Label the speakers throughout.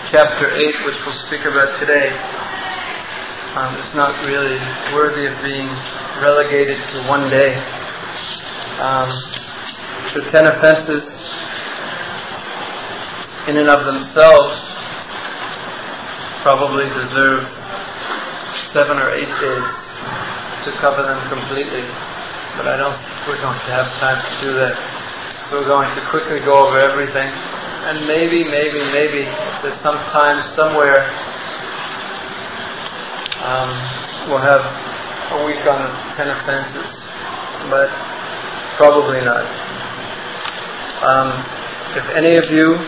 Speaker 1: chapter 8, which we'll speak about today, is not really worthy of being relegated to one day. The 10 offenses in and of themselves probably deserve 7 or 8 days to cover them completely, but I don't think we're going to have time to do that. So we're going to quickly go over everything, and maybe there's some time somewhere we'll have a week on the 10 offenses, but probably not. If any of you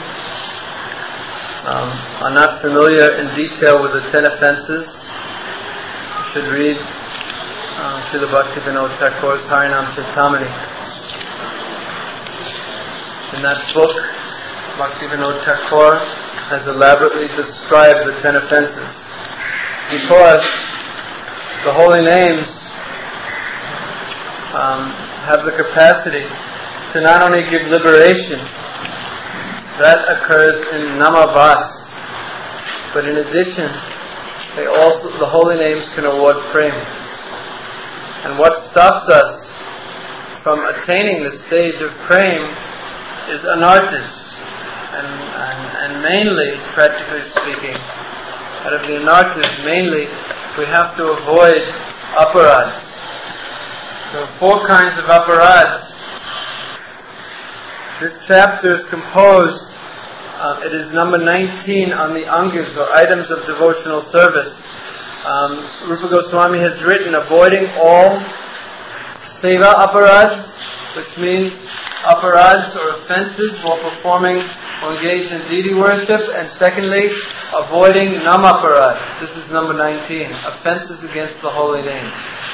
Speaker 1: are not familiar in detail with the 10 offenses, you should read Srila Bhaktivinoda Thakur's Harinam Chintamani. In that book, Bhaktivinoda Thakur has elaborately described the 10 offenses, because the holy names have the capacity to not only give liberation, that occurs in Namavas, but in addition, the holy names can award prema. And what stops us from attaining the stage of prema is anarthas, and mainly, practically speaking, out of the anarthas, mainly, we have to avoid aparads. There are 4 kinds of aparads. This chapter is composed, it is number 19 on the angas, or items of devotional service. Rupa Goswami has written, avoiding all seva aparads, which means aparads or offenses while performing or engaged in deity worship, and secondly, avoiding namaparad. This is number 19, offenses against the holy name.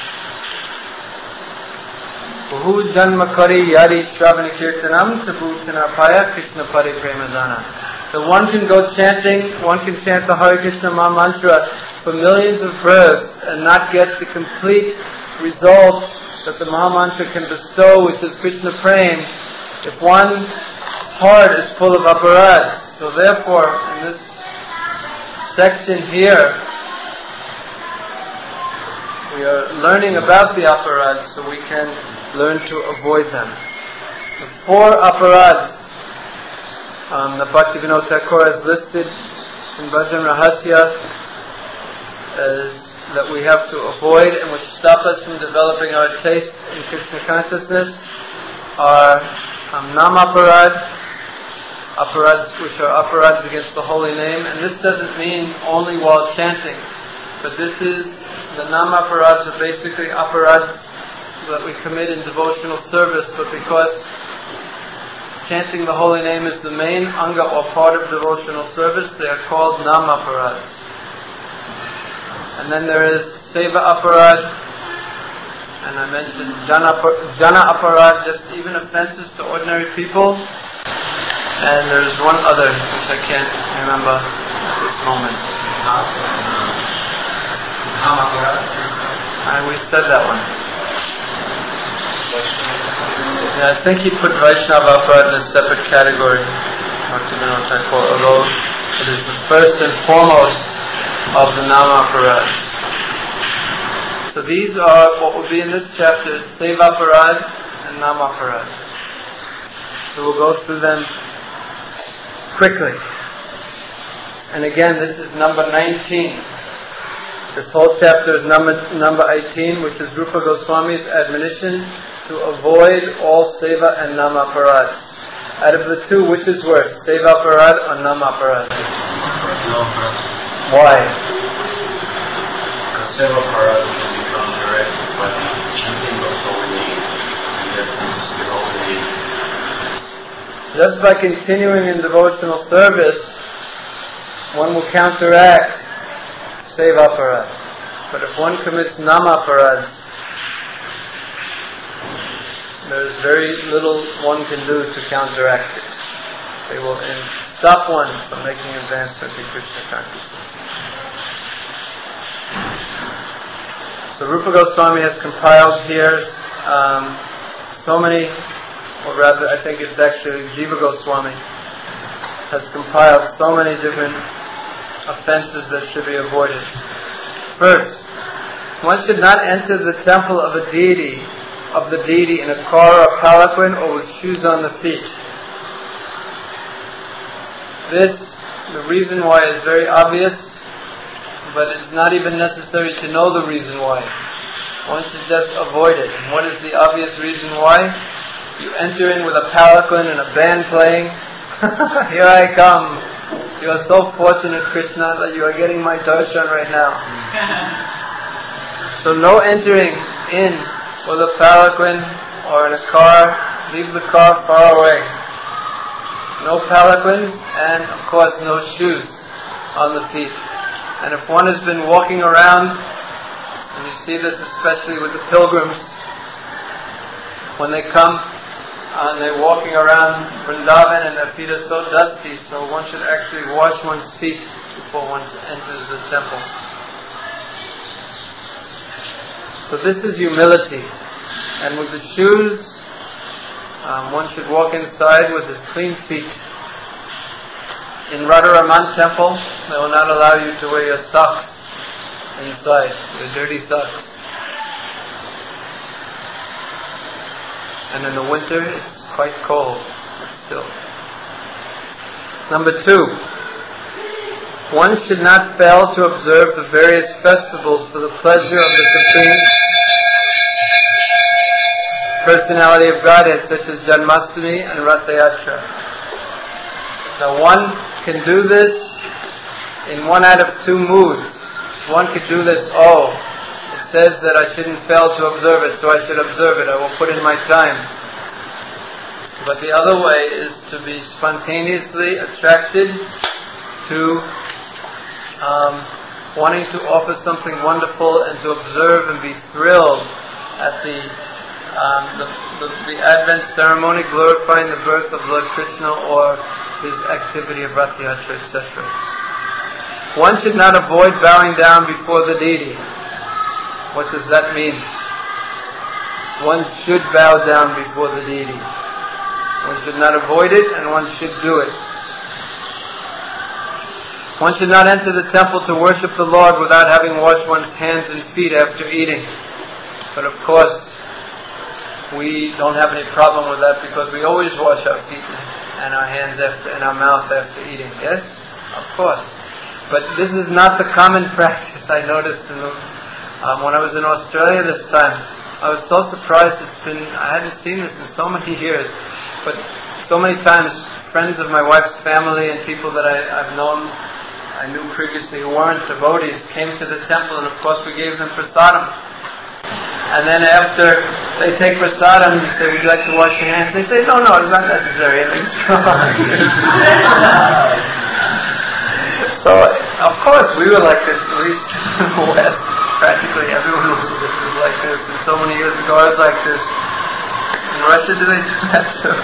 Speaker 1: Bahu janma kari yari shravana kirtanam tabhutana paya Krishna pari premadana. So one can go chanting, one can chant the Hare Krishna Maha Mantra for millions of births and not get the complete result that the Maha Mantra can bestow, which is Krishna Prem, if one's heart is full of aparads. So therefore, in this section here, we are learning about the aparads so we can learn to avoid them. The 4 aparads that Bhaktivinoda Thakur has listed in Bhajan Rahasya that we have to avoid and which stop us from developing our taste in Krishna consciousness are namaparad, aparads which are aparads against the holy name, and this doesn't mean only while chanting, but this is the namaparads are basically aparads that we commit in devotional service, but because chanting the holy name is the main anga or part of devotional service, they are called namaparads. And then there is seva aparad, and I mentioned jana aparad, just even offenses to ordinary people. And there's one other which I can't remember at this moment. We said that one. Yeah, I think he put Vaishnava aparad in a separate category, Bhaktivinoda Thakur, although it is the first and foremost of the nama aparad. So these are what will be in this chapter: seva aparad and nama aparad. So we'll go through them quickly. And again, this is number 19. This whole chapter is number 18, which is Rupa Goswami's admonition to avoid all seva and nama aparads. Out of the 2, which is worse, seva aparad or nama aparad? Why?
Speaker 2: Seva aparad can become direct by chanting the holy name and references to the holy name.
Speaker 1: Just by continuing in devotional service, one will counteract seva aparad. But if one commits nama aparads, there is very little one can do to counteract it. They will stop one from making advancement in Krishna consciousness. So Rupa Goswami has compiled here so many, or rather I think it's actually Jiva Goswami has compiled so many different offenses that should be avoided. First, one should not enter the temple of the deity in a car or palanquin or with shoes on the feet. The reason why is very obvious, but it's not even necessary to know the reason why. One should just avoid it. And what is the obvious reason why? You enter in with a palanquin and a band playing. Here I come. You are so fortunate, Krishna, that you are getting my darshan right now. So no entering in with a palanquin or in a car. Leave the car far away. No palanquins and, of course, no shoes on the feet. And if one has been walking around, and you see this especially with the pilgrims, when they come and they're walking around Vrindavan and their feet are so dusty, so one should actually wash one's feet before one enters the temple. So this is humility. And with the shoes, one should walk inside with his clean feet. In Radharaman temple, they will not allow you to wear your socks inside, your dirty socks. And in the winter, it's quite cold still. Number 2, one should not fail to observe the various festivals for the pleasure of the Supreme Personality of Godhead, such as Janmashtami and Ratha Yatra. Now one can do this in one out of 2 moods. One could do this, it says that I shouldn't fail to observe it, so I should observe it. I will put in my time. But the other way is to be spontaneously attracted to wanting to offer something wonderful and to observe and be thrilled at the Advent ceremony glorifying the birth of Lord Krishna or his activity of Ratha Yatra, etc. One should not avoid bowing down before the deity. What does that mean? One should bow down before the deity. One should not avoid it, and one should do it. One should not enter the temple to worship the Lord without having washed one's hands and feet after eating. But of course, we don't have any problem with that because we always wash our feet and our hands and our mouth after eating. Yes? Of course. But this is not the common practice. I noticed when I was in Australia this time. I was so surprised. I hadn't seen this in so many years. But so many times, friends of my wife's family and people that I knew previously who weren't devotees, came to the temple, and of course we gave them prasadam. And then after they take prasadam, you say, would you like to wash your hands? They say, no, it's not necessary. And so, of course, we were like this, at least in the West. Practically everyone was like this. And so many years ago, I was like this. In Russia, do they do that too?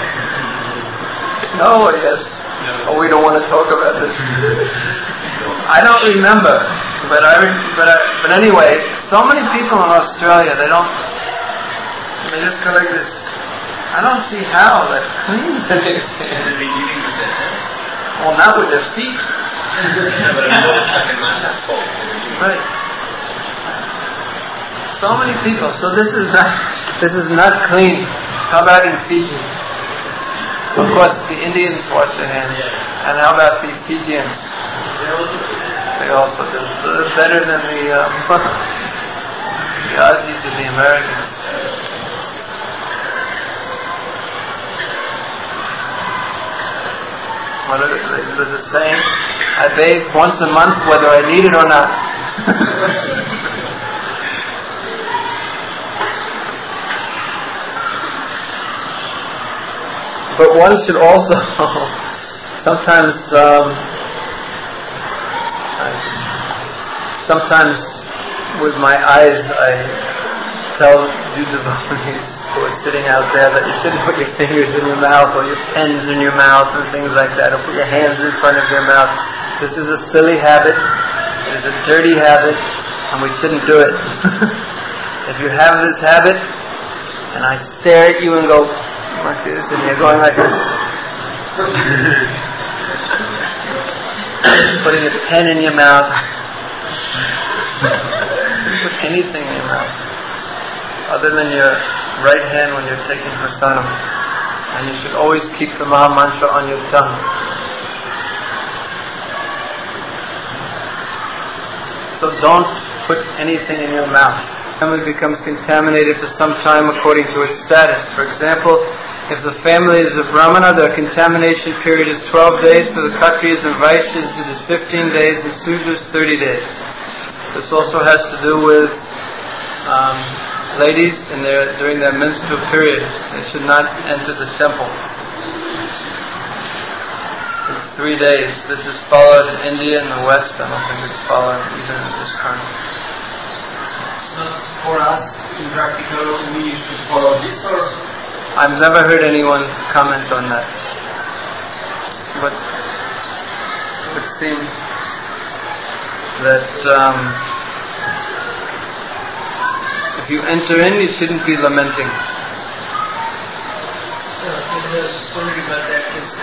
Speaker 1: No, yes. Oh, we don't want to talk about this. I don't remember, but anyway, so many people in Australia, they just go like this. I don't see how that's clean.
Speaker 2: They be eating with their hands.
Speaker 1: Well, not with their feet. Right. So many people. So this is not clean. How about in Fiji? Of course, the Indians wash their hands. And how about the Fijians? They also do. So they're better than the Aussies and the Americans. There's a saying, I bathe once a month whether I need it or not. But one should also sometimes with my eyes I tell you devotees who are sitting out there that you shouldn't put your fingers in your mouth or your pens in your mouth and things like that, or put your hands in front of your mouth. This is a silly habit, it is a dirty habit, and we shouldn't do it. If you have this habit, and I stare at you and go like this, and you're going like this, putting a pen in your mouth. Put anything in your mouth other than your right hand when you're taking prasadam. And you should always keep the Maha Mantra on your tongue. So don't put anything in your mouth. Family becomes contaminated for some time according to its status. For example, if the family is a Brahmana, their contamination period is 12 days. For the Kshatriyas and Vaishyas, it is 15 days, and Sudras 30 days. This also has to do with ladies during their menstrual period. They should not enter the temple. 3 days. This is followed in India and the West. I don't think it's followed even in this country.
Speaker 3: So for us, in practical, we should follow this, or?
Speaker 1: I've never heard anyone comment on that. But it would seem that if you enter in, you shouldn't be lamenting.
Speaker 4: I was just wondering about that, because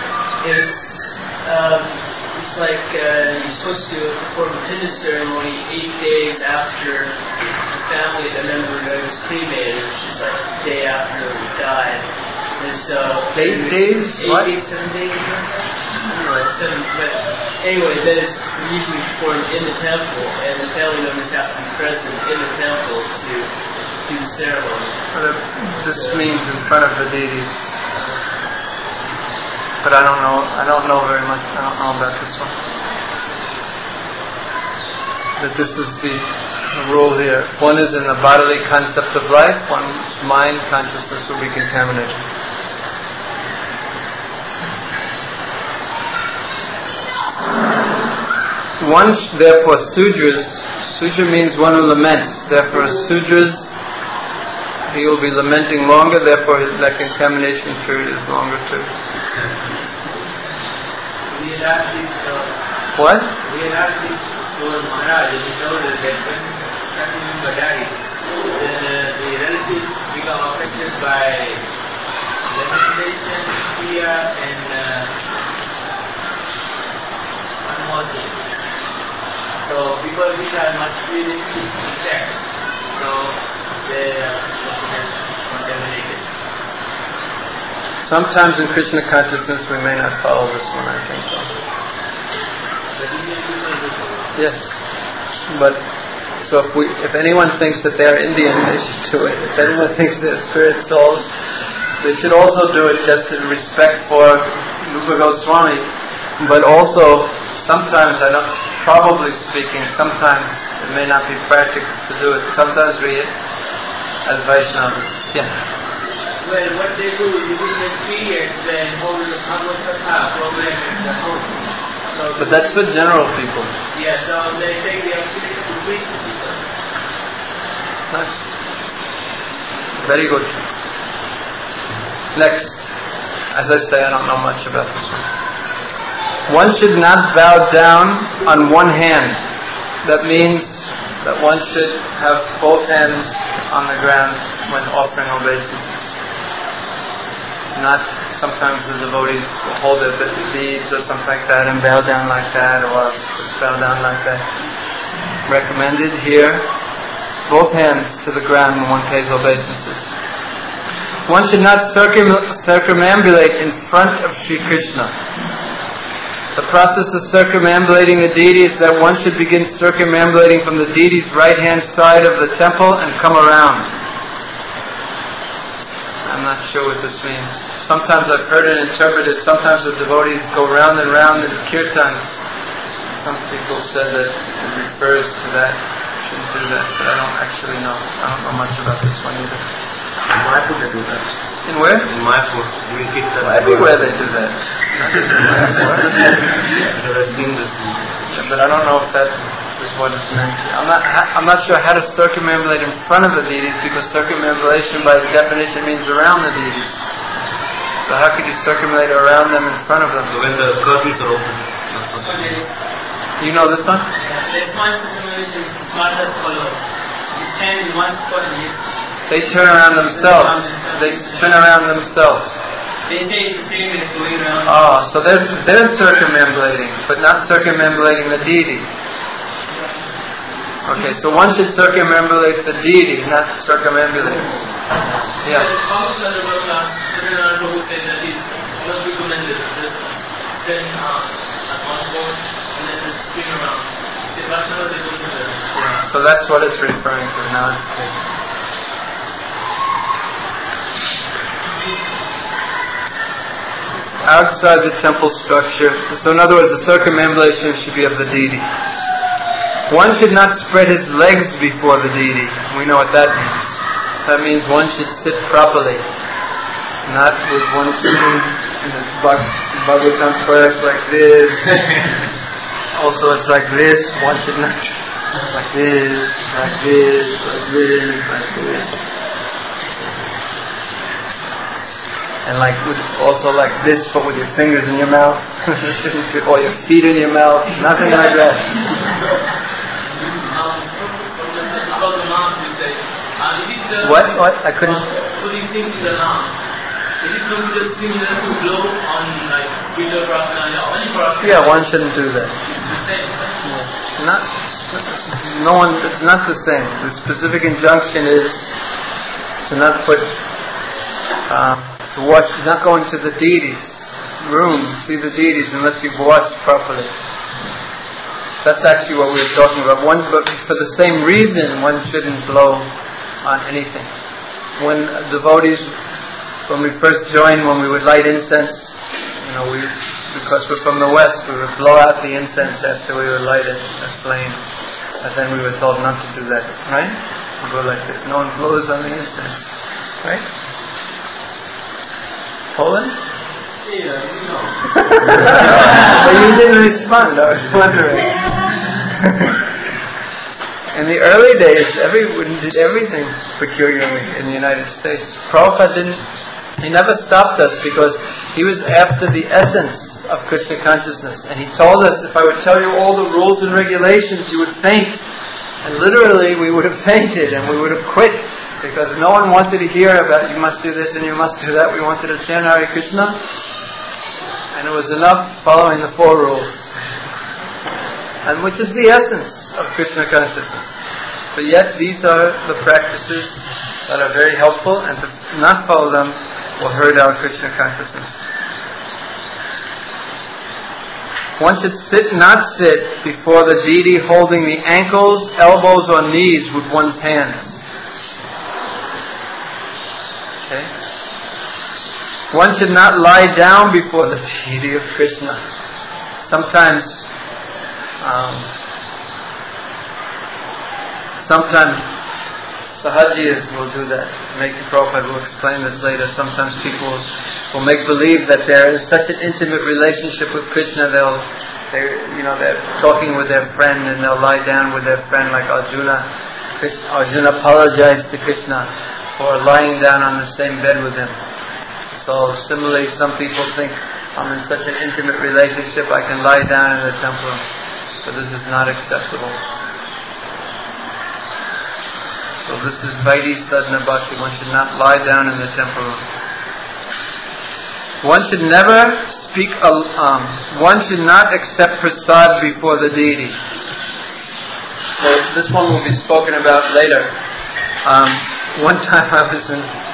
Speaker 4: it's like you're supposed to perform a pinda ceremony 8 days after the family member was cremated, which is like the day after we died. And so
Speaker 1: 8 days?
Speaker 4: 8 days, 7 days, anyway, that is usually performed in the temple, and the family members have to be present in the temple to do the ceremony.
Speaker 1: This means in front of the deities. But I don't know very much. I don't know about this one. That this is the rule here. If one is in the bodily concept of life, one's mind consciousness will be contaminated. Therefore, Sudra means one who laments. Therefore, Sudras, he will be lamenting longer, therefore that contamination period is longer too.
Speaker 5: We had this.
Speaker 1: What?
Speaker 5: We had this for Maharaj, and he told us that when family member dies, then the relatives become affected by lamentation, fear, and one more thing. So because these are materialistic effects, so they are contaminated.
Speaker 1: Sometimes in Krishna consciousness we may not follow this one, I think so. Yes. But so if anyone thinks that they're Indian, they should do it. If anyone thinks they're spirit souls, they should also do it just in respect for Rupa Goswami. But also sometimes probably speaking, sometimes it may not be practical to do it. Sometimes we as Vaishnavas. Yeah.
Speaker 5: Well, what they do, you will get periods then hold the Bhagavad Katha program at the home.
Speaker 1: But that's for general people.
Speaker 5: Yeah, so they take the opportunity to preach to people.
Speaker 1: Nice. Very good. Next. As I say, I don't know much about this one. One should not bow down on one hand. That means that one should have both hands on the ground when offering obeisances. Not sometimes the devotees will hold their beads or something like that and bow down like that, or just bow down like that. Recommended here, both hands to the ground when one pays obeisances. One should not circumambulate in front of Sri Krishna. The process of circumambulating the deity is that one should begin circumambulating from the deity's right-hand side of the temple and come around. I'm not sure what this means. Sometimes I've heard it interpreted, sometimes the devotees go round and round in kirtans. Some people said that it refers to that. Shouldn't do that, but I don't actually know. I don't know much about this one either.
Speaker 2: In Mayapur they do that.
Speaker 1: In where?
Speaker 2: In Mayapur, during Kirtan.
Speaker 1: Everywhere they do that.
Speaker 2: I've seen this.
Speaker 1: But I don't know if that is what is meant. I'm not sure how to circumambulate in front of the deities, because circumambulation by definition means around the deities. So how could you circumambulate around them in front of them?
Speaker 2: So when the curtains are open.
Speaker 1: You know this one?
Speaker 4: This one circumambulation is smart as follows. You stand in one spot and you
Speaker 1: They turn around themselves. They spin around themselves.
Speaker 4: They say it's the same as going around.
Speaker 1: Oh, so they're circumambulating, but not circumambulating the deity. Okay, so one should circumambulate the deity, not circumambulate. Yeah.
Speaker 5: Certain Prabhu said that it's not recommended. Just spend at one point and then just spin around.
Speaker 1: Yeah, so that's what it's referring to. Now it's clear. Outside the temple structure. So in other words, the circumambulation should be of the deity. One should not spread his legs before the deity. We know what that means. That means one should sit properly. Not with one sitting in the Bhagavatam prayers like this. Also it's like this. One should not like this, like this, like this, like this. And also like this, but with your fingers in your mouth, or your feet in your mouth, nothing like that.
Speaker 5: About the mask, you say.
Speaker 1: What? I couldn't.
Speaker 5: Putting things in the mask. Is it considered similar to blow on like spiritual prarthana or any prarthana?
Speaker 1: Yeah, one shouldn't do that.
Speaker 5: It's the same.
Speaker 1: Yeah. It's not the same. The specific injunction is to not put. To wash, not go into the deity's room, see the deities unless you've washed properly. That's actually what we were talking about. But for the same reason, one shouldn't blow on anything. When devotees, when we first joined, when we would light incense, because we're from the West, we would blow out the incense after we would light a flame. And then we were told not to do that, right? We go like this. No one blows on the incense, right? Poland?
Speaker 2: Yeah,
Speaker 1: But you didn't respond, I was wondering. In the early days, everyone did everything peculiarly in the United States. Prabhupada he never stopped us because he was after the essence of Krishna consciousness. And he told us, if I would tell you all the rules and regulations, you would faint. And literally, we would have fainted and we would have quit. Because no one wanted to hear about you must do this and you must do that. We wanted to chant Hare Krishna. And it was enough following the 4 rules. And which is the essence of Krishna consciousness. But yet these are the practices that are very helpful, and to not follow them will hurt our Krishna consciousness. One should not sit before the deity holding the ankles, elbows or knees with one's hands. Okay? One should not lie down before the deity of Krishna. Sometimes Sahajiyas will do that. Prabhupada will explain this later. Sometimes people will make believe that they're in such an intimate relationship with Krishna, they're talking with their friend and they'll lie down with their friend like Arjuna. Arjuna apologized to Krishna for lying down on the same bed with him. So similarly, some people think, I'm in such an intimate relationship, I can lie down in the temple. So this is not acceptable. So this is Vaidhi Sadhana Bhakti. One should not lie down in the temple room. One should never speak. One should not accept prasad before the deity. So this one will be spoken about later. One time I was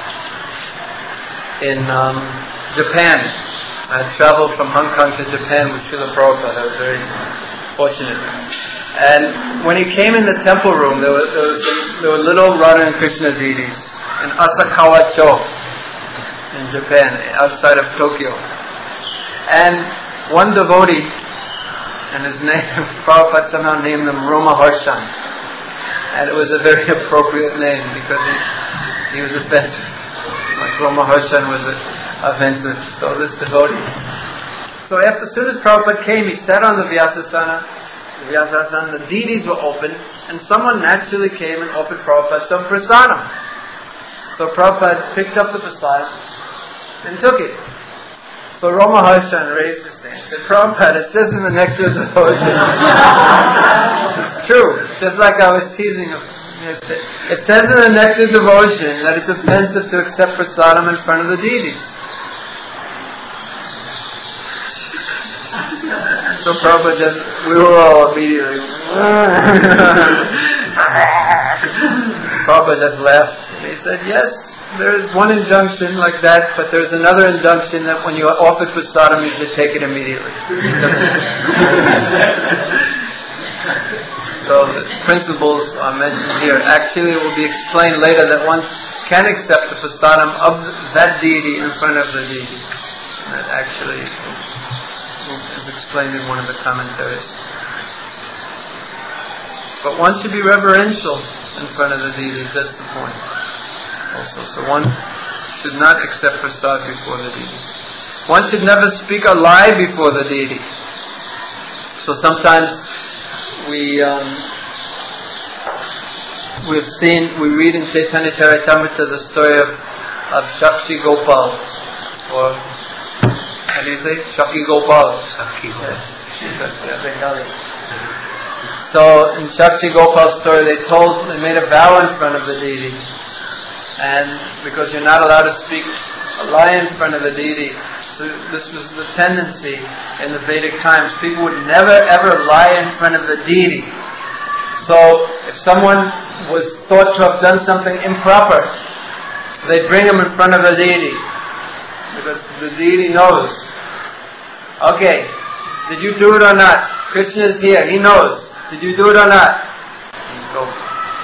Speaker 1: in Japan. I had traveled from Hong Kong to Japan with Srila Prabhupada. I was very fortunate. And when he came in the temple room, there were little Radha and Krishna deities in Asakawa-cho in Japan, outside of Tokyo. And one devotee, and his name, Prabhupada somehow named him Roma Harshan. And it was a very appropriate name because he was offensive. Like Roma Harshan was offensive. So this devotee. So as soon as Prabhupada came, he sat on the Vyasasana. The deities were open, and someone naturally came and offered Prabhupada some prasadam. So Prabhupada picked up the prasadam and took it. So Roma Harshan raised his hand and said, Prabhupada, it says in the Nectar of Devotion. It's true, just like I was teasing him. It says in the Nectar of Devotion that it's offensive to accept prasadam in front of the deities. So Prabhupada just, we were all immediately, Prabhupada just laughed. And he said, yes, there is one injunction like that, but there's another injunction that when you offer prasadam, you should take it immediately. So the principles are mentioned here. Actually, it will be explained later that one can accept the prasadam of that deity in front of the deity. That actually is explained in one of the commentaries. But one should be reverential in front of the deities, that's the point. Also, so one should not accept prasad before the deity. One should never speak a lie before the deity. So sometimes we read in Chaitanya Charitamrita the story of Shakshi Gopal, or how do you say? Shakshi Gopal. Yes, Bengali. So in Shakshi Gopal's story, they made a vow in front of the deity, and because you're not allowed to speak a lie in front of the deity, so this was the tendency in the Vedic times. People would never ever lie in front of the deity. So if someone was thought to have done something improper, they'd bring him in front of the deity, because the deity knows. Okay, did you do it or not? Krishna is here, he knows. Did you do it or not? And go.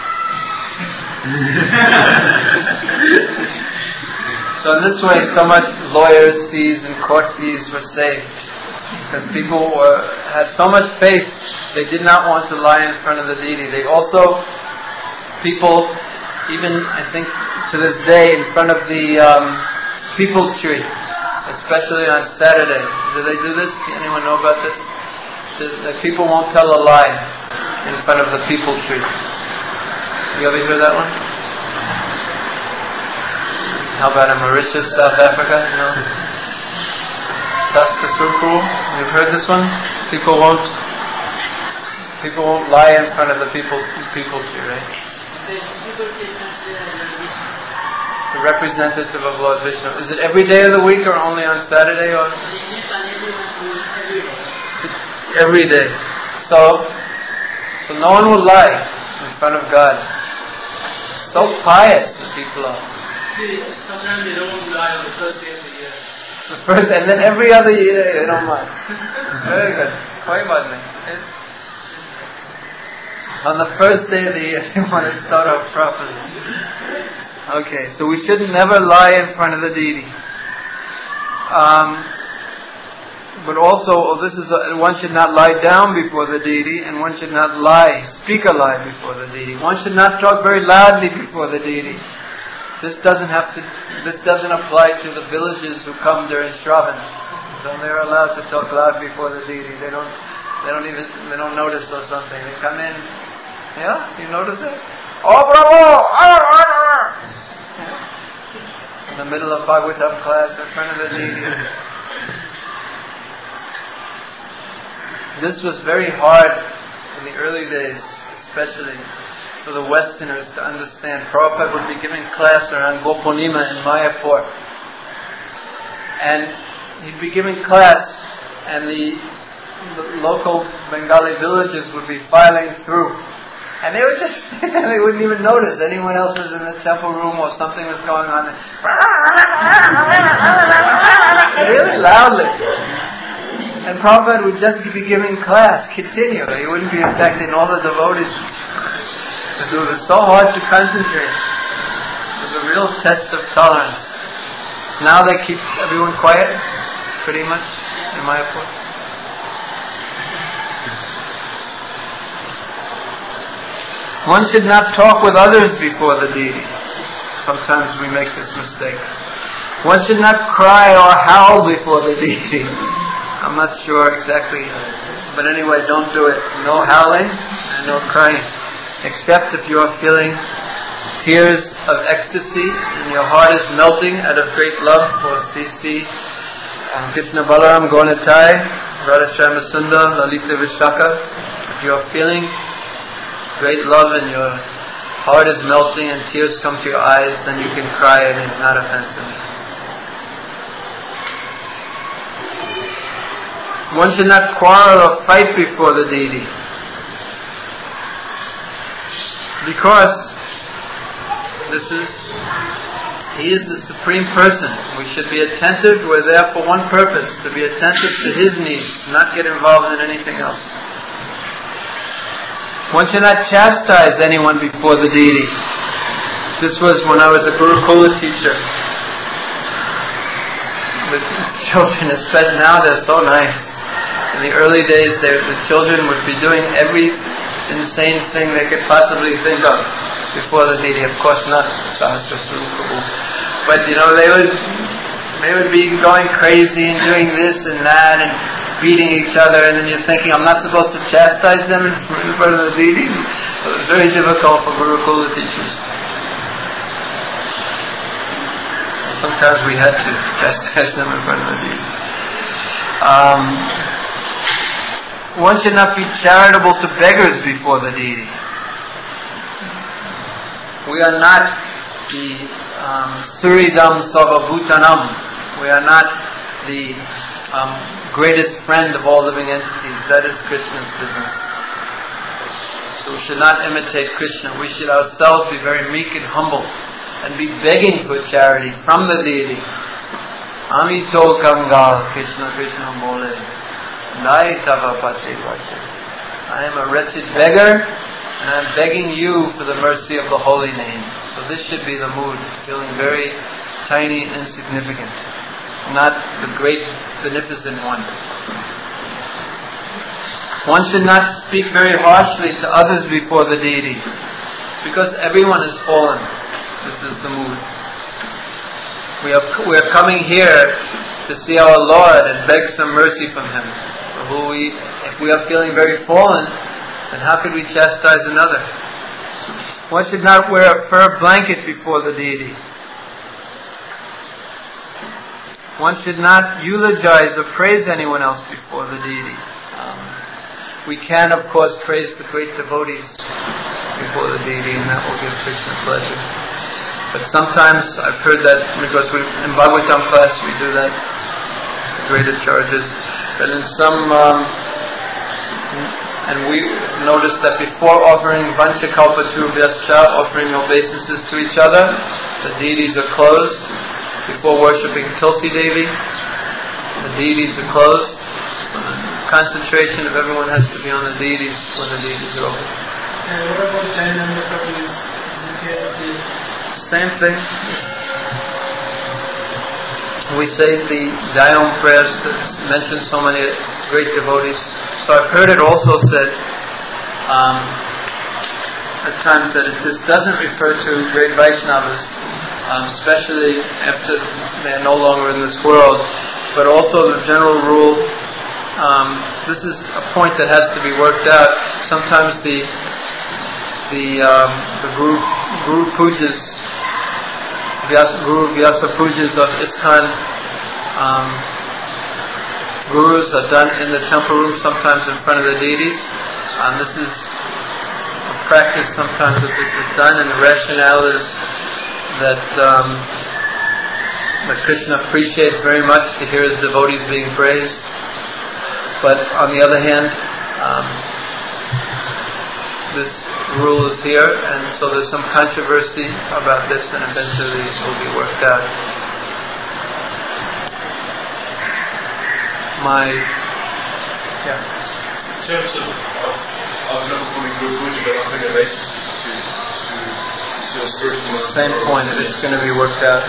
Speaker 1: So in this way, so much lawyers' fees and court fees were saved, because people had so much faith, they did not want to lie in front of the deity. They also, people, even I think to this day, in front of the people tree, especially on Saturday. Do they do this? Anyone know about this? The people won't tell a lie in front of the people tree. You ever hear that one? How about in Mauritius, South Africa? No. Saskatoon. You've heard this one? People won't lie in front of the people tree, right? The representative of Lord Vishnu. Is it every day of the week or only on Saturday? Or every day. So no one will lie in front of God. So pious the people are.
Speaker 5: Sometimes they don't lie on the first day of the year.
Speaker 1: The first, and then every other year they don't mind. Very good. Koi baat nahi. On the first day of the year, you want to start off properly. Okay, so we should never lie in front of the deity. But also, one should not lie down before the deity, and one should not speak a lie before the deity. One should not talk very loudly before the deity. This doesn't apply to the villagers who come during Shravan. So they're allowed to talk loud before the deity. They don't notice or something. They come in, yeah, you notice it? Oh, bravo! Yeah. In the middle of Bhagavatam class in front of the deity. This was very hard in the early days, especially for the Westerners to understand. Prabhupada would be giving class around Gopunima in Mayapur. And he'd be giving class, and the local Bengali villages would be filing through. And they would just, they wouldn't even notice anyone else was in the temple room or something was going on there. Really loudly. And Prabhupada would just be giving class, continue. He wouldn't be affecting all the devotees. Because it was so hard to concentrate. It was a real test of tolerance. Now they keep everyone quiet, pretty much, in Mayapur. One should not talk with others before the deity. Sometimes we make this mistake. One should not cry or howl before the deity. I'm not sure exactly, but anyway, don't do it. No howling and no crying, except if you are feeling tears of ecstasy and your heart is melting out of great love for C.C. Krishna Balaram Gaunitai, Radha Sundar, Lalita Vishaka. If you are feeling great love and your heart is melting and tears come to your eyes, then you can cry and it's not offensive. One should not quarrel or fight before the deity, because He is the Supreme Person. We should be attentive. We're there for one purpose, to be attentive to His needs, not get involved in anything else. One should not chastise anyone before the deity. This was when I was a Gurukula teacher. With children, especially now, they're so nice. In the early days, the children would be doing every insane thing they could possibly think of before the deity. Of course not Sahasra Swarupa Prabhu. But they would be going crazy and doing this and that and beating each other, and then you're thinking, I'm not supposed to chastise them in front of the deity? So it was very difficult for Gurukula teachers. Sometimes we had to chastise them in front of the deity. One should not be charitable to beggars before the deity. We are not the Suridam Sarvabhutanam. We are not the greatest friend of all living entities. That is Krishna's business. So we should not imitate Krishna. We should ourselves be very meek and humble and be begging for charity from the deity. Amito Kangal Krishna Krishna Mole. I am a wretched beggar, and I am begging you for the mercy of the holy name. So this should be the mood, feeling very tiny and insignificant, not the great beneficent one. One should not speak very harshly to others before the deity, because everyone is fallen. This is the mood. We are coming here to see our Lord and beg some mercy from Him. If we are feeling very fallen, then how could we chastise another? One should not wear a fur blanket before the deity. One should not eulogize or praise anyone else before the deity. We can, of course, praise the great devotees before the deity, and that will give Krishna pleasure. But sometimes I've heard that, because in Bhagavatam class we do that, greater charges. But in some, and we noticed that before offering Vanchakalpatarubhyascha, offering obeisances to each other, the deities are closed. Before worshipping Tulsi Devi, the deities are closed. So the concentration of everyone has to be on the deities when the deities are open.
Speaker 3: And what about Jainamrita, please?
Speaker 1: Same thing. We say the Dayam prayers that mention so many great devotees. So I've heard it also said at times that this doesn't refer to great Vaishnavas, especially after they are no longer in this world, but also the general rule. This is a point that has to be worked out. Sometimes the Guru Pujas, Guru Vyasa Pujas of ISKCON, Gurus are done in the temple room, sometimes in front of the deities. This is a practice sometimes that this is done, and the rationale is that Krishna appreciates very much to hear his devotees being praised. But on the other hand, this rule is here, and so there's some controversy about this, and eventually it will be worked out.
Speaker 2: In terms of not becoming Guru Puja, but offering obeisances to your spiritual master.
Speaker 1: Same point, it's going to be worked out.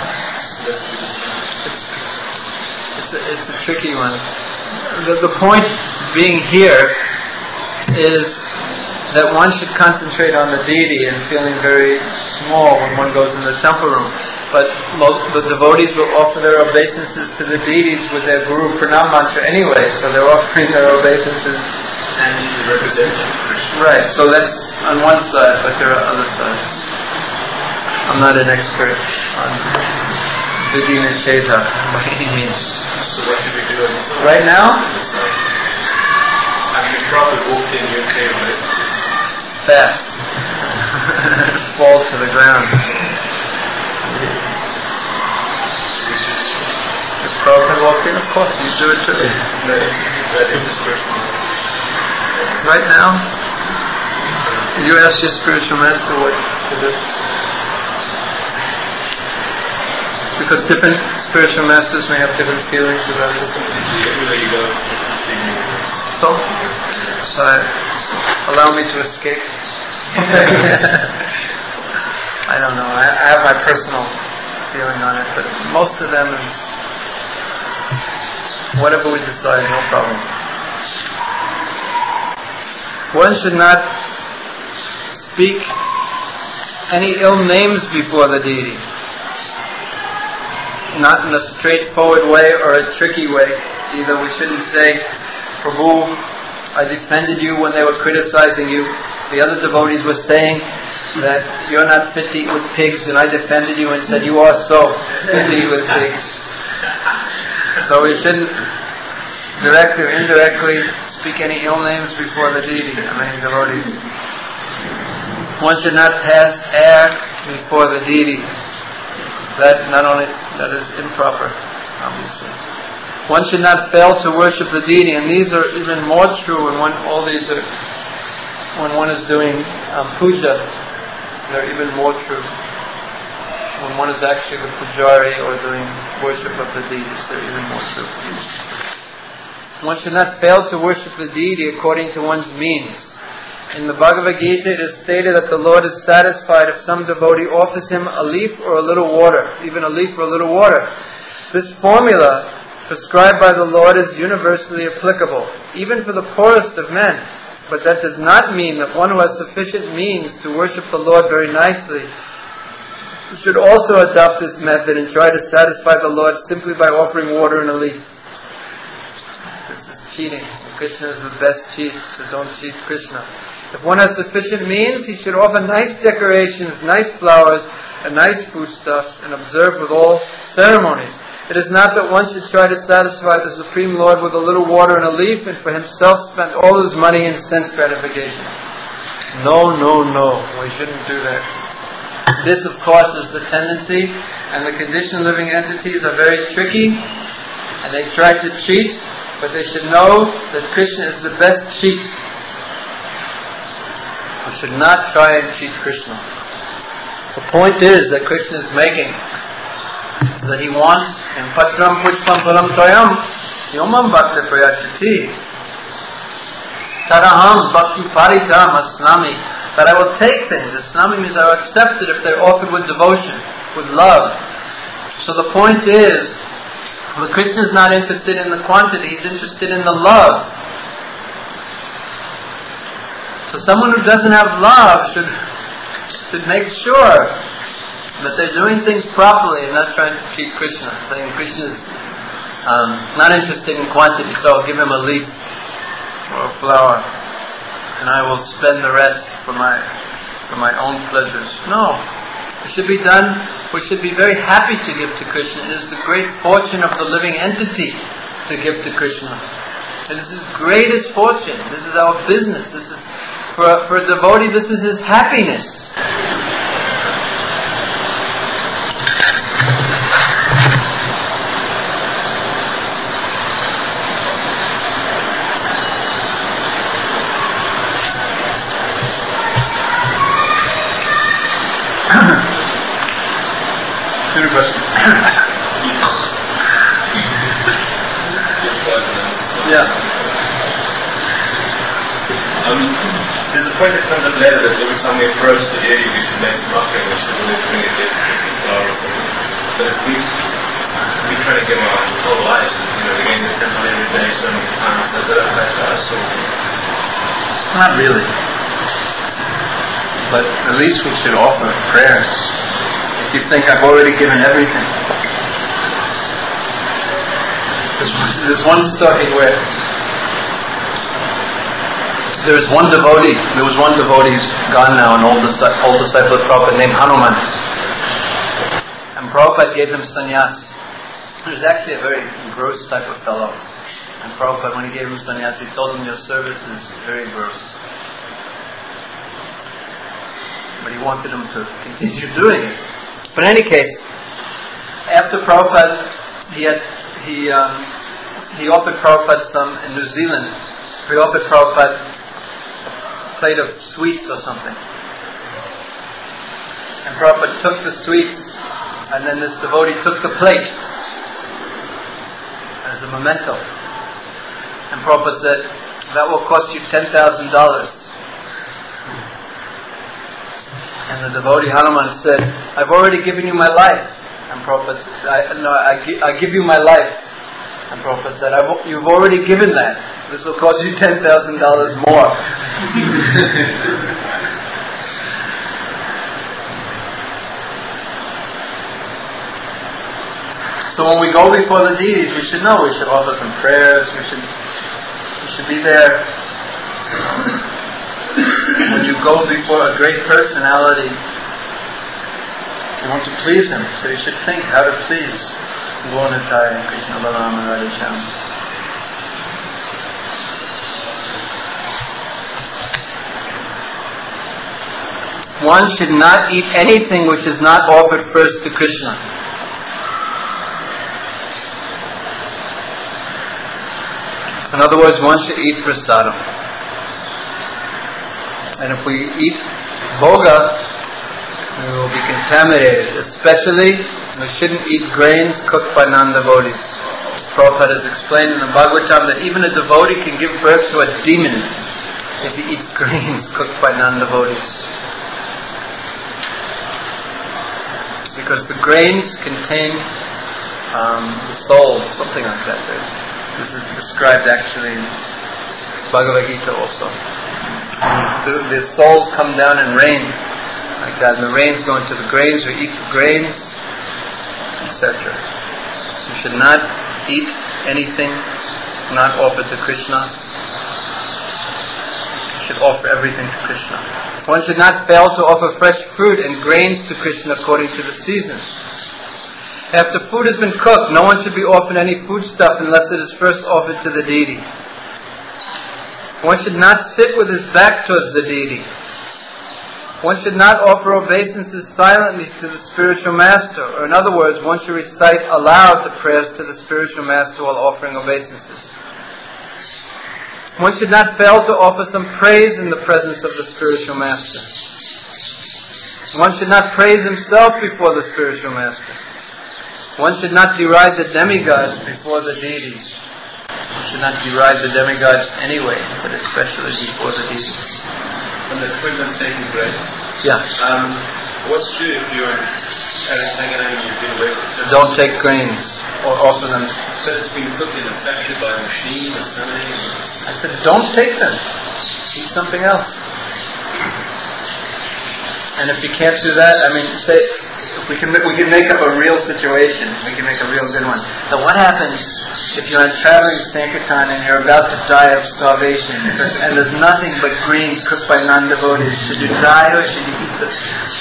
Speaker 1: It's a tricky one. The point being here is that one should concentrate on the deity and feeling very small when one goes in the temple room. But the devotees will offer their obeisances to the deities with their Guru Pranam mantra anyway, so they're offering their obeisances.
Speaker 2: And usually representing Krishna.
Speaker 1: Right, so that's on one side, but there are other sides. I'm not an expert on Vidhi Nishedha by any means.
Speaker 2: So what should we do on this side?
Speaker 1: Right now?
Speaker 2: I mean, probably walk in UK obeisances.
Speaker 1: Fast. Fall to the ground. The Prabhupada walked in, of course, you do it too. Right now, you ask your spiritual master what to do. Because different spiritual masters may have different feelings about this. So allow me to escape. I don't know. I have my personal feeling on it, but most of them is whatever we decide, no problem. One should not speak any ill names before the deity. Not in a straightforward way or a tricky way. Either we shouldn't say, Prabhu, I defended you when they were criticizing you. The other devotees were saying that you're not fit to eat with pigs, and I defended you and said you are so fit to eat with pigs. So we shouldn't directly or indirectly speak any ill names before the deity, many devotees. One should not pass air before the deity. That is improper, obviously. One should not fail to worship the deity, and these are even more true when one is doing puja. They're even more true. When one is actually the pujari or doing worship of the deities, they're even more true. One should not fail to worship the deity according to one's means. In the Bhagavad Gita, it is stated that the Lord is satisfied if some devotee offers him a leaf or a little water, even a leaf or a little water. This formula prescribed by the Lord is universally applicable, even for the poorest of men. But that does not mean that one who has sufficient means to worship the Lord very nicely should also adopt this method and try to satisfy the Lord simply by offering water and a leaf. This is cheating. Krishna is the best cheat, so don't cheat Krishna. If one has sufficient means, he should offer nice decorations, nice flowers, and nice foodstuffs, and observe with all ceremonies. It is not that one should try to satisfy the Supreme Lord with a little water and a leaf, and for himself spend all his money in sense gratification. No, we shouldn't do that. This, of course, is the tendency, and the conditioned living entities are very tricky, and they try to cheat, but they should know that Krishna is the best cheat. We should not try and cheat Krishna. The point is that Krishna is making that he wants in Patram Pushpam Param Toyam Yomam Bhakti Prayachati Taraham Bhakti Paritam Asnami, that I will take things. Asnami means I will accept it if they're offered with devotion, with love. So the point is, well, Krishna is not interested in the quantity, he's interested in the love. So someone who doesn't have love should make sure that they're doing things properly and not trying to cheat Krishna. Saying Krishna is not interested in quantity, so I'll give him a leaf or a flower, and I will spend the rest for my own pleasures. No, it should be done. We should be very happy to give to Krishna. It is the great fortune of the living entity to give to Krishna. It is his greatest fortune. This is our business. This is for a devotee. This is his happiness. Yeah.
Speaker 2: There's a point that comes up later that every time we approach the deity, we should make some offering, we should really bring a gift, some flowers. But if we try to give our whole lives, we're going to the temple every day so many times, does that affect us? Or?
Speaker 1: Not really. But at least we should offer prayers. If you think I've already given everything. There's one story where there was one devotee who's gone now, an old disciple of Prabhupada named Hanuman. And Prabhupada gave him sannyas. He was actually a very gross type of fellow. And Prabhupada, when he gave him sannyas, he told him, your service is very gross. But he wanted him to continue doing it. But in any case, after Prabhupada, he he offered Prabhupada some in New Zealand. He offered Prabhupada a plate of sweets or something. And Prabhupada took the sweets, and then this devotee took the plate as a memento. And Prabhupada said, that will cost you $10,000. And the devotee Hanuman said, I've already given you my life. And Prabhupada said, I give you my life. And Prabhupada said, you've already given that. This will cost you $10,000 more. So when we go before the deities, we should know. We should offer some prayers. We should be there. When you go before a great personality, you want to please him. So you should think how to please Gaura Nitai, Krishna Balarama, Radha Shyam. One should not eat anything which is not offered first to Krishna. In other words, one should eat prasadam. And if we eat bhoga, we will be contaminated. Especially, we shouldn't eat grains cooked by non-devotees. Prabhupada has explained in the Bhagavatam that even a devotee can give birth to a demon if he eats grains cooked by non-devotees. Because the grains contain the soul, something like that. This is described actually in Bhagavad Gita also. The souls come down and rain like that, and the rains go into the grains, we eat the grains, etc. So you should not eat anything not offered to Krishna. You should offer everything to Krishna. One should not fail to offer fresh fruit and grains to Krishna according to the season. After food has been cooked, no one should be offered any foodstuff unless it is first offered to the deity. One should not sit with his back towards the deity. One should not offer obeisances silently to the spiritual master, or in other words, one should recite aloud the prayers to the spiritual master while offering obeisances. One should not fail to offer some praise in the presence of the spiritual master. One should not praise himself before the spiritual master. One should not deride the demigods before the deities. One should not deride the demigods anyway, but especially before the deities.
Speaker 2: On the point of taking grains.
Speaker 1: Yeah.
Speaker 2: What to do if you're having Sangaram and you've been away from the
Speaker 1: Don't take grains or offer them.
Speaker 2: But it's been cooked in a factory by a machine or something.
Speaker 1: I said, don't take them. Eat something else. And if you can't do that, I mean, say, we can make up a real situation. We can make a real good one. Now, what happens if you're on traveling Sankirtan and you're about to die of starvation, and there's nothing but grains cooked by non-devotees? Should you die or should you eat this?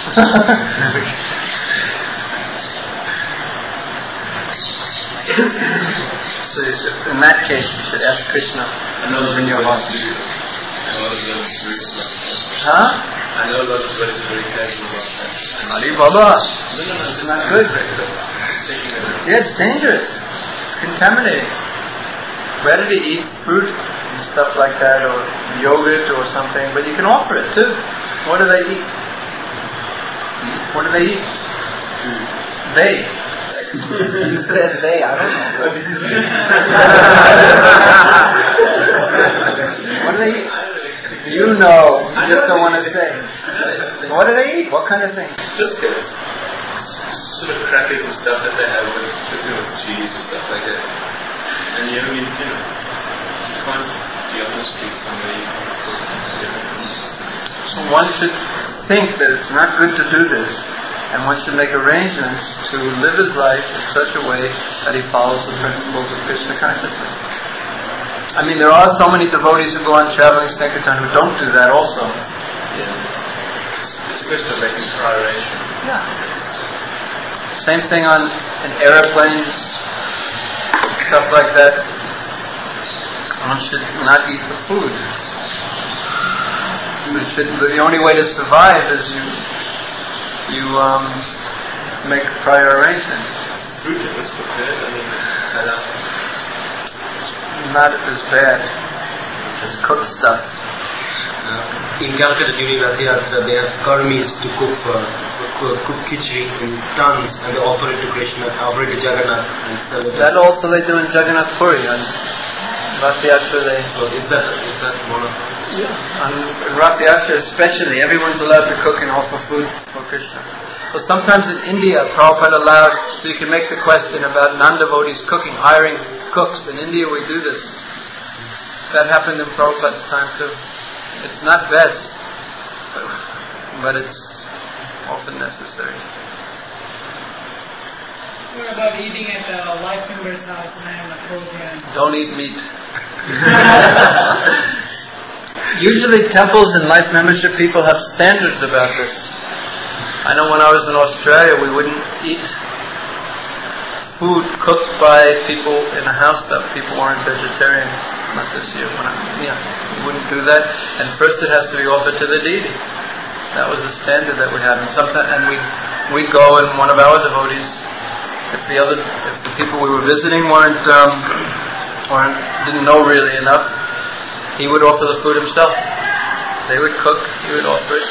Speaker 1: So in that case, you should ask Krishna.
Speaker 2: I know
Speaker 1: in your heart.
Speaker 2: I know a lot of those
Speaker 1: Huh?
Speaker 2: I know a lot of places very casual about that.
Speaker 1: Hari Baba.
Speaker 2: No,
Speaker 1: It's not good. Yeah, it's dangerous. It's contaminating. Better to eat fruit and stuff like that, or yogurt or something, but you can offer it too. What do they eat? What do they eat? They. You said they, I don't know. What do they eat? You know, you just don't want to say. What do they eat? What kind of things?
Speaker 2: Biscuits. Sort of crackers and stuff that they have with cheese or stuff like that. And you can't be on the street somebody.
Speaker 1: So one should think that it's not good to do this, and one should make arrangements to live his life in such a way that he follows the principles of Krishna consciousness. I mean, there are so many devotees who go on traveling Sankirtan who don't do that also.
Speaker 2: Yeah. It's good for making preparation.
Speaker 1: Yeah. Same thing in airplanes, stuff like that. One should not eat the food. The only way to survive is you make prior arrangements.
Speaker 2: Fruit that was prepared,
Speaker 1: Not as bad as cooked stuff.
Speaker 6: In Calcutta during Rath Yatra, they have karmis to cook khichdi in tons and they offer it to Krishna, offer it to Jagannath and sell it.
Speaker 1: That also they do in Jagannath Puri. On Rath Yatra they...
Speaker 6: So is that one of...
Speaker 1: On Rath Yatra especially, everyone's allowed to cook and offer food for Krishna. So sometimes in India, Prabhupada allowed, so you can make the question about non-devotees cooking, hiring cooks. In India we do this. That happened in Prabhupada's time too. It's not best, but it's often necessary.
Speaker 7: What about eating at the life member's house and having a program?
Speaker 1: Don't eat meat. Usually temples and life membership people have standards about this. I know when I was in Australia we wouldn't eat food cooked by people in a house that people weren't vegetarian. Not this year. We wouldn't do that. And first it has to be offered to the deity. That was the standard that we had. And we'd go and one of our devotees, if the people we were visiting didn't know really enough, he would offer the food himself. They would cook, he would offer it.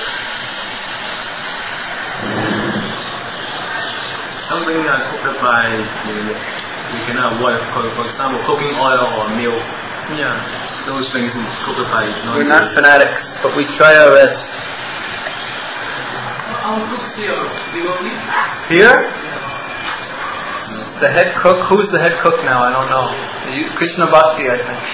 Speaker 6: Something cooked by we can avoid, for example, cooking oil or milk.
Speaker 1: Yeah.
Speaker 6: Those things cooked by.
Speaker 1: We're not fanatics, but we try our best. Here? The head cook? Who's the head cook now? I don't know. Krishna Bhakti, I think.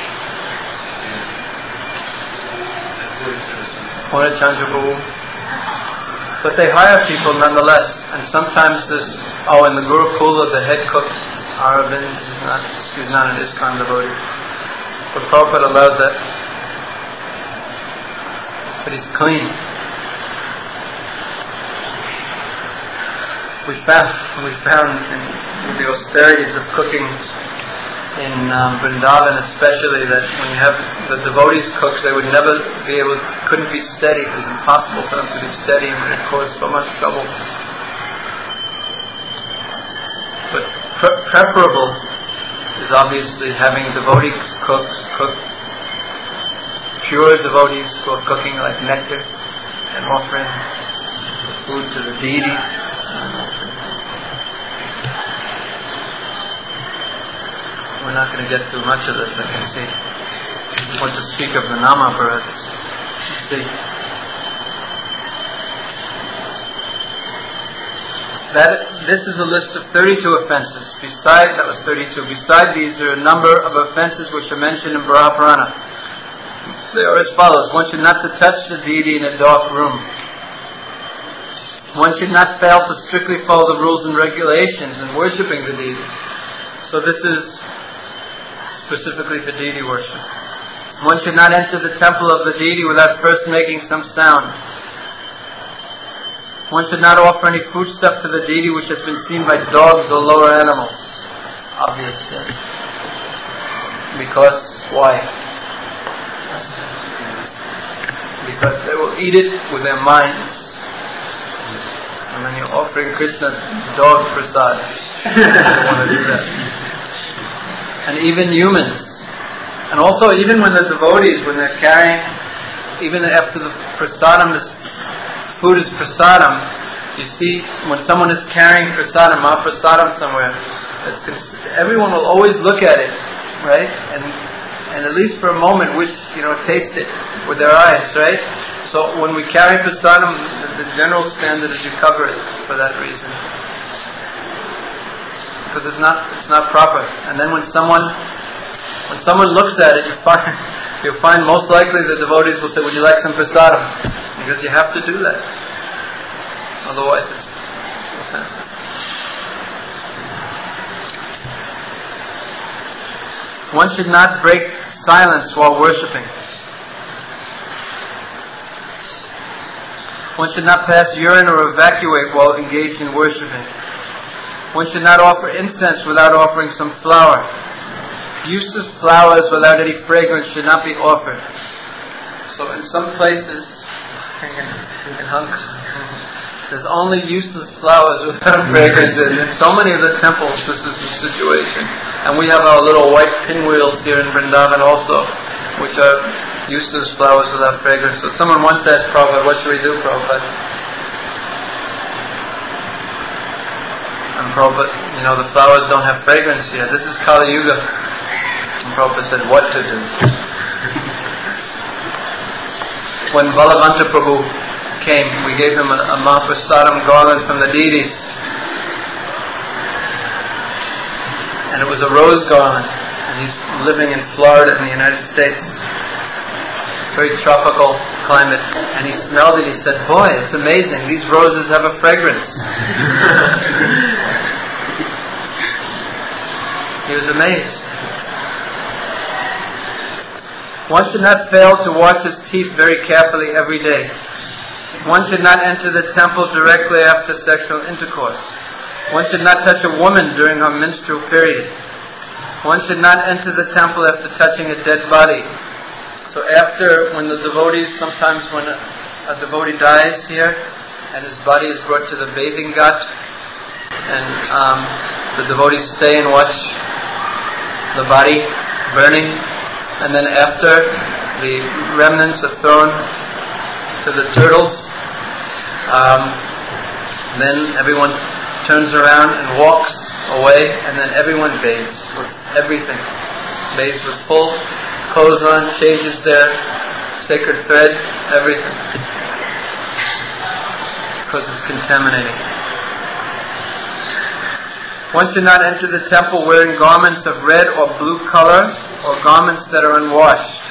Speaker 1: Pune Chandrababu. But they hire people nonetheless. And sometimes in the Gurukula, the head cook, Aravind, he's not an ISKCON devotee. But Prabhupada allowed that. But he's clean. We found in the austerities of cooking in Vrindavan especially that when you have the devotees cook, they would never couldn't be steady. It was impossible for them to be steady and it caused so much trouble. But preferable is obviously having devotee cooks cook, pure devotees who are cooking like nectar and offering food to the deities. We're not going to get through much of this, I can see. What to speak of the Namaparats. Let's see. This is a list of 32 offenses. That was 32. Beside these are a number of offenses which are mentioned in Brahmapurana. They are as follows. One should not to touch the deity in a dark room. One should not fail to strictly follow the rules and regulations in worshipping the deity. So this is specifically for deity worship. One should not enter the temple of the deity without first making some sound. One should not offer any foodstuff to the deity which has been seen by dogs or lower animals. Obviously. Because, why? Because they will eat it with their minds. And when you're offering Krishna dog prasad, you don't want to do that. And even humans. And also even when the devotees, when they're carrying, even after the prasadam food is prasadam, you see when someone is carrying prasadam, mahaprasadam somewhere, everyone will always look at it, right? And at least for a moment taste it with their eyes, right? So when we carry prasadam, the general standard is you cover it for that reason. Because it's not proper. And then when someone looks at it, you'll find most likely the devotees will say, "Would you like some prasadam?" Because you have to do that. Otherwise it's offensive. One should not break silence while worshipping. One should not pass urine or evacuate while engaged in worshipping. One should not offer incense without offering some flower. Use of flowers without any fragrance should not be offered. So in some places, in hunks, there's only useless flowers without fragrance in so many of the temples, this is the situation. And we have our little white pinwheels here in Vrindavan also, which are useless flowers without fragrance. So someone once asked Prabhupada, what should we do, Prabhupada? And Prabhupada, the flowers don't have fragrance yet. This is Kali Yuga. And Prabhupada said, what to do? When Balavanta Prabhu came, we gave him a Mahaprasadam garland from the deities. And it was a rose garland. And he's living in Florida in the United States. Very tropical climate. And he smelled it, he said, boy, it's amazing, these roses have a fragrance. He was amazed. One should not fail to wash his teeth very carefully every day. One should not enter the temple directly after sexual intercourse. One should not touch a woman during her menstrual period. One should not enter the temple after touching a dead body. So when the devotees, sometimes when a devotee dies here, and his body is brought to the bathing ghat, and the devotees stay and watch the body burning, and then after the remnants are thrown to the turtles, then everyone turns around and walks away, and then everyone bathes with everything. Bathes with full clothes on, changes their sacred thread, everything. Because it's contaminating. One should not enter the temple wearing garments of red or blue color, or garments that are unwashed.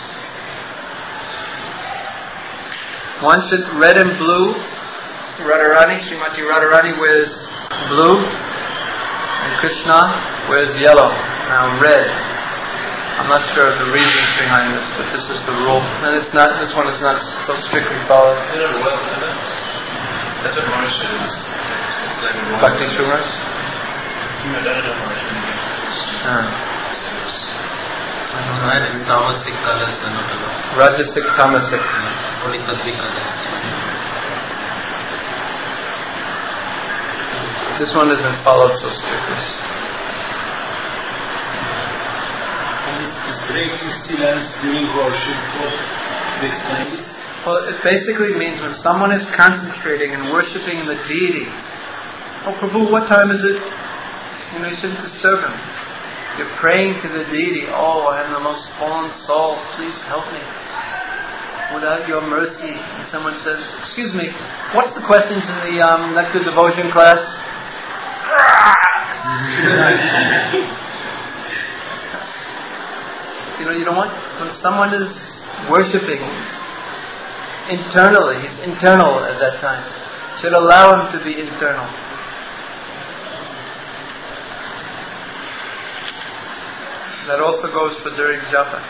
Speaker 1: One should, red and blue, Srimati Radharani wears blue, and Krishna wears yellow. Now red, I'm not sure of the reasons behind this, but this is the rule. And this one is not so strictly followed.
Speaker 2: That's what Maharaj is. It's like a
Speaker 1: Bhakti Shumras?
Speaker 6: And tamasic colors are not allowed.
Speaker 1: Rajasic, tamasic.
Speaker 6: Only Sattvic colors.
Speaker 1: This one isn't followed so strictly.
Speaker 3: This breaking silence during worship, what do you explain this?
Speaker 1: Well, it basically means when someone is concentrating and worshipping the deity, oh Prabhu, what time is it? You shouldn't disturb him. You're praying to the deity, oh, I am the most fallen soul, please help me. Without your mercy. And someone says, excuse me, what's the questions in the Nectar Devotion class? You don't want, when someone is worshipping internally, he's internal at that time. Should allow him to be internal. That also goes for during japa.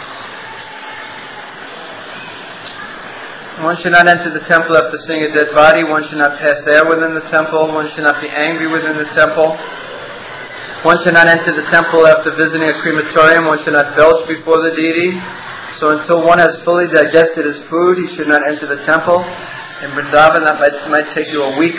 Speaker 1: One should not enter the temple after seeing a dead body. One should not pass air within the temple. One should not be angry within the temple. One should not enter the temple after visiting a crematorium. One should not belch before the deity. So until one has fully digested his food, he should not enter the temple. In Vrindavan, that might take you a week.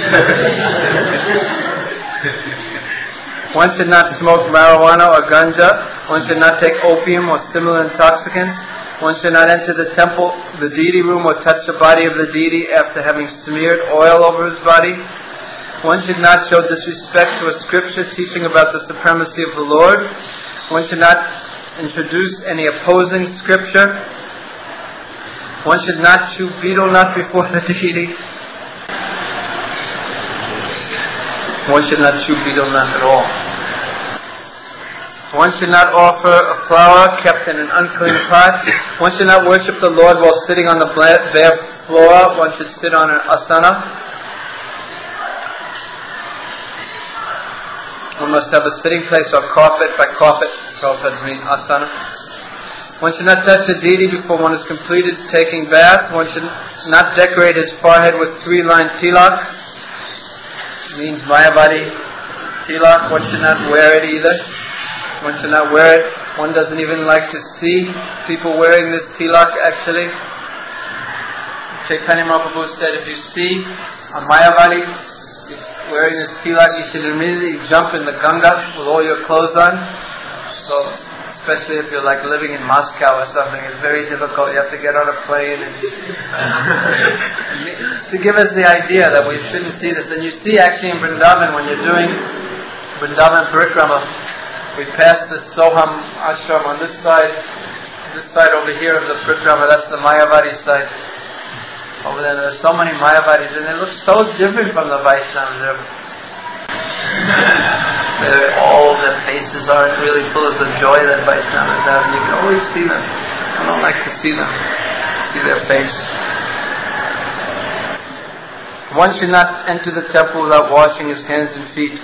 Speaker 1: One should not smoke marijuana or ganja. One should not take opium or similar intoxicants. One should not enter the temple, the deity room, or touch the body of the deity after having smeared oil over his body. One should not show disrespect to a scripture teaching about the supremacy of the Lord. One should not introduce any opposing scripture. One should not chew betel nut before the deity. One should not chew betel nut at all. One should not offer a flower kept in an unclean pot. One should not worship the Lord while sitting on the bare floor. One should sit on an asana. One must have a sitting place or carpet. By carpet, Prabhupada means asana. One should not touch the deity before one is completed taking bath. One should not decorate his forehead with 3-line tilak. It means Mayavadi tilak. One should not wear it either. One should not wear it. One doesn't even like to see people wearing this tilak actually. Chaitanya Mahaprabhu said, if you see a Mayavadi, wearing this tilak, you should immediately jump in the Ganga with all your clothes on. So, especially if you're like living in Moscow or something, it's very difficult. You have to get on a plane. And to give us the idea that we shouldn't see this. And you see actually in Vrindavan, when you're doing Vrindavan Parikrama, we pass the Soham ashram on this side over here of the Parikrama, that's the Mayavadi side. Over there are so many Mayavadis, and they look so different from the Vaishnavas. All their faces aren't really full of the joy that Vaishnavas have. You can always see them. I don't like to see them. See their face. One should not enter the temple without washing his hands and feet.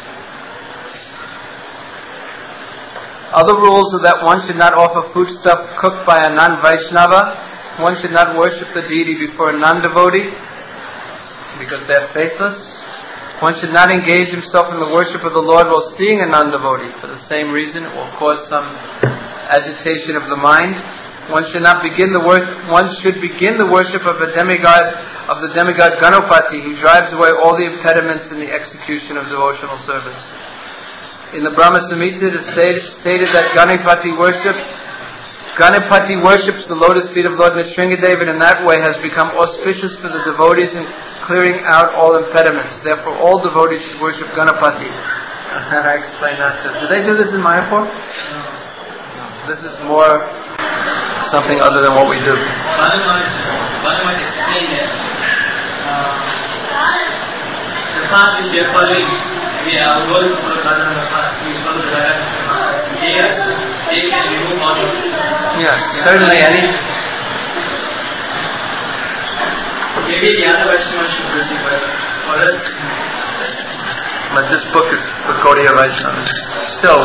Speaker 1: Other rules are that one should not offer foodstuff cooked by a non-Vaishnava. One should not worship the deity before a non-devotee because they are faithless. One should not engage himself in the worship of the Lord while seeing a non-devotee. For the same reason, it will cause some agitation of the mind. One should begin the worship of the demigod Ganapati, who drives away all the impediments in the execution of devotional service. In the Brahma Samhita, it is stated that Ganapati worships the lotus feet of Lord Nrsingadev, and in that way has become auspicious for the devotees in clearing out all impediments. Therefore, all devotees should worship Ganapati. I explain that too. Do they do this in Mayapur? This is more something other than what we do.
Speaker 4: Bhagavan explained that the path which we are following, we are going to follow Bhagavan's path, we follow the Bhagavan's they can remove all of it.
Speaker 1: Yes, certainly.
Speaker 4: Maybe the other Vaishnavas should proceed, but for us.
Speaker 1: But this book is for Gaudiya Vaishnavas. Still,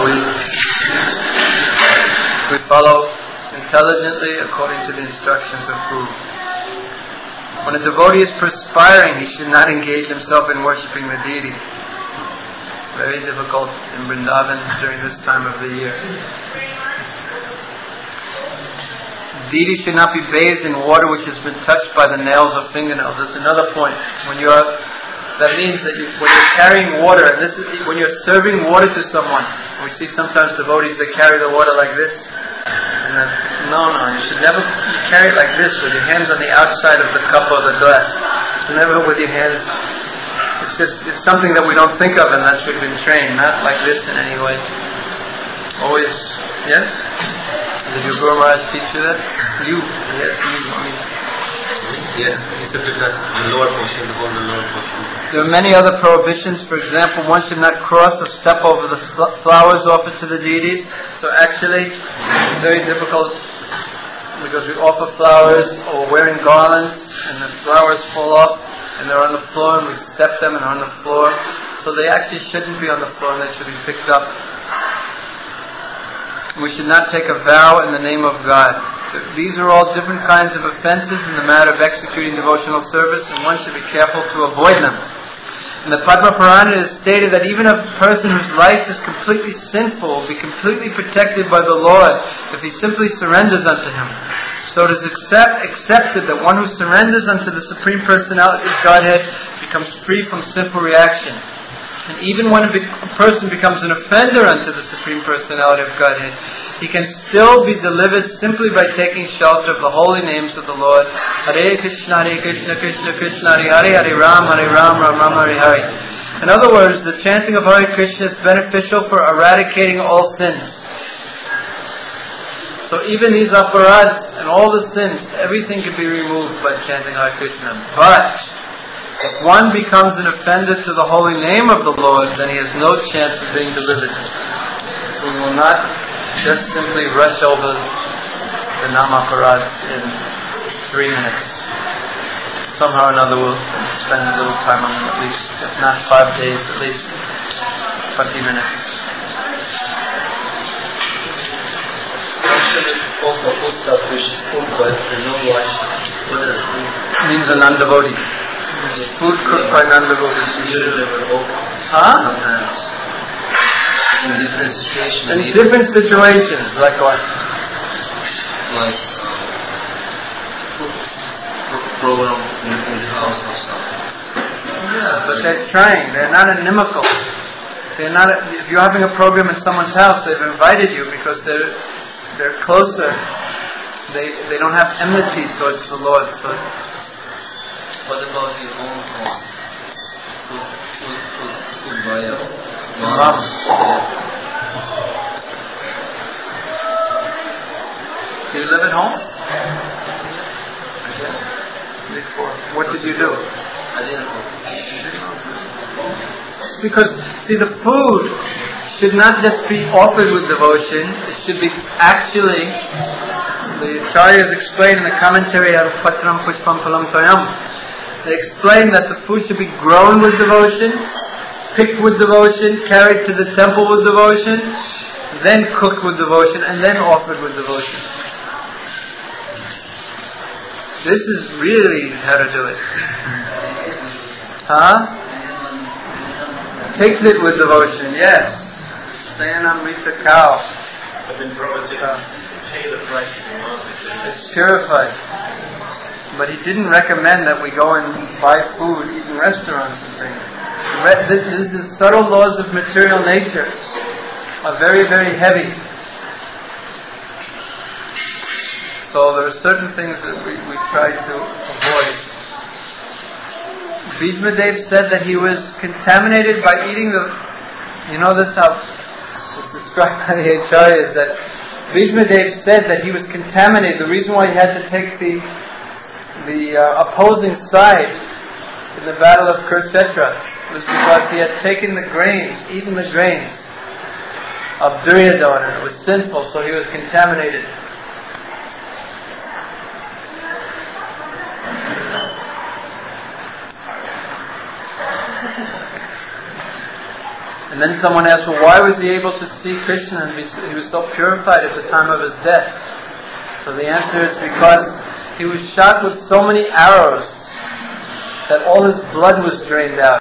Speaker 1: we follow intelligently according to the instructions of Guru. When a devotee is perspiring, he should not engage himself in worshipping the deity. Very difficult in Vrindavan during this time of the year. Deity should not be bathed in water which has been touched by the nails or fingernails. That's another point. That means that when you're carrying water, and when you're serving water to someone, we see sometimes devotees that carry the water like this. No, you should never carry it like this with your hands on the outside of the cup or the glass. Never with your hands. It's something that we don't think of unless we've been trained. Not like this in any way. Always, yes? Did your Guru Maharaj teach you that? You.
Speaker 6: Yes, except it has the lower portion, the lower portion.
Speaker 1: There are many other prohibitions. For example, one should not cross or step over the flowers offered to the deities. So actually, it's very difficult because we offer flowers or wearing garlands and the flowers fall off and they're on the floor and we step them and are on the floor. So they actually shouldn't be on the floor, they should be picked up. We should not take a vow in the name of God. These are all different kinds of offenses in the matter of executing devotional service, and one should be careful to avoid them. In the Padma Purana it is stated that even a person whose life is completely sinful will be completely protected by the Lord if he simply surrenders unto Him. So it is accepted that one who surrenders unto the Supreme Personality of Godhead becomes free from sinful reaction. And even when a person becomes an offender unto the Supreme Personality of Godhead, he can still be delivered simply by taking shelter of the holy names of the Lord. Hare Krishna, Krishna Krishna, Hare Hare, Hare Ram, Ram Hare Hare. In other words, the chanting of Hare Krishna is beneficial for eradicating all sins. So even these aparads and all the sins, everything can be removed by chanting Hare Krishna. But if one becomes an offender to the holy name of the Lord, then he has no chance of being delivered. So we will not just simply rush over the Namaparads in 3 minutes. Somehow or another we'll spend a little time on them, at least, if not 5 days, at least 20 minutes.
Speaker 6: Also, food stuff which is cooked but no wash. What does it mean?
Speaker 1: It means a non-devotee. Food cooked by non-devotees.
Speaker 6: Usually we're open.
Speaker 1: Sometimes.
Speaker 6: In different situations.
Speaker 1: In different situations, like what?
Speaker 6: Like program in the house or something.
Speaker 1: But they're trying. They're not inimical. They're not. If you're having a program in someone's house, they've invited you because they're closer. They don't have enmity towards the Lord. So.
Speaker 8: What about your own home? Who's by your
Speaker 1: Mom. Do you live at home? Before. What did you do?
Speaker 8: I didn't know.
Speaker 1: Because, see, the food should not just be offered with devotion, it should be actually, the Acharyas explain in the commentary of Patram Pushpam Palam Toyam, they explain that the food should be grown with devotion, picked with devotion, carried to the temple with devotion, then cooked with devotion, and then offered with devotion. This is really how to do it. Huh? Takes it with devotion, yes. Sayanamrita cow.
Speaker 2: But then Prabhupada said, pay the price if you want.
Speaker 1: It's purified. But he didn't recommend that we go and buy food, eat in restaurants and things. The subtle laws of material nature are very, very heavy. So there are certain things that we try to avoid. Bhishmadev said that he was contaminated by eating you know this how it's described by the Acharyas, that Bhishmadev said that he was contaminated. The reason why he had to take the opposing side in the battle of Kurukshetra was because he had taken the grains, eaten the grains of Duryodhana, and it was sinful, so he was contaminated. And then someone asked, well, why was he able to see Krishna and he was so purified at the time of his death? So the answer is because he was shot with so many arrows that all his blood was drained out.